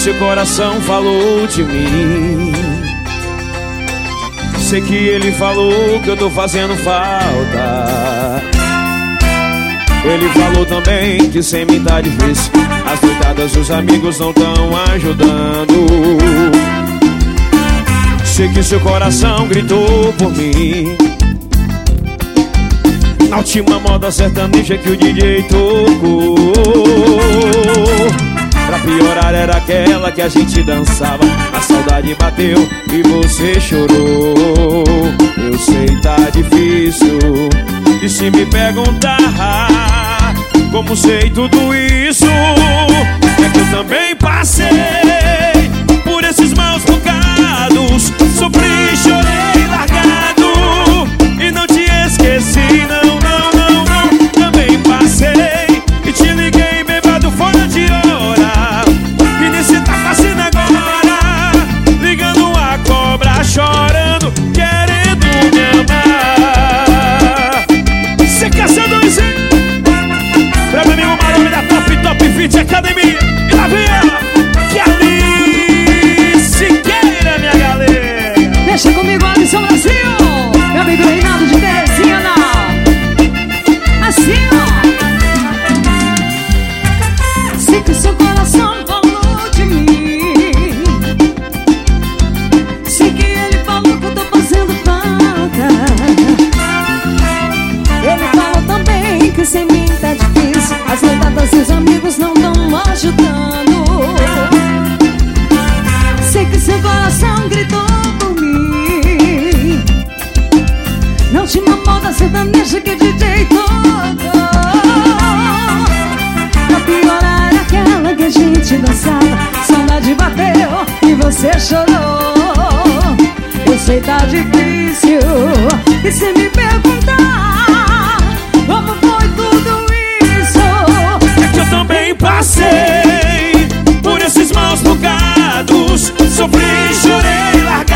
seu coração falou de mim. Sei que ele falou que eu tô fazendo falta. Ele falou também que sem mim tá difícil. As noitadas dos amigos não tão ajudando. Sei que seu coração gritou por mim. Na última moda sertaneja que o DJ tocou. Pra piorar era aquela que a gente dançava. A saudade bateu e você chorou. Eu sei tá difícil. E se me perguntar como sei tudo isso, é que eu também passei por esses maus bocados. Sofri, chorei, largado e não te esqueci, não, não, não, não. Também passei e te liguei bêbado fora de hora. E nem cê tá fazendo agora, ligando a cobra, chorando, querendo me amar. Cê quer ser doisinho? Pra meu amigo Marome da Top Fit Academia. E lá vem ela, que é Alice Queira, minha galera. Deixa comigo, Alisson Brasil. Meu amigo Reinaldo de Teresina. Assim, ó. Sei que o seu coração falou de mim. Sei que ele falou que eu tô fazendo falta. Ele falou também que sem mim tá difícil. As noitadas dos amigos não tão ajudando. Sei que seu coração gritou por mim. Na última moda sertaneja que o DJ tocou. Pra piorar aquela que a gente dançava. Saudade bateu e você chorou. Eu sei tá difícil. E se me perguntar como foi tudo isso, é que eu também passei por esses maus bocados. Sofri, chorei, larguei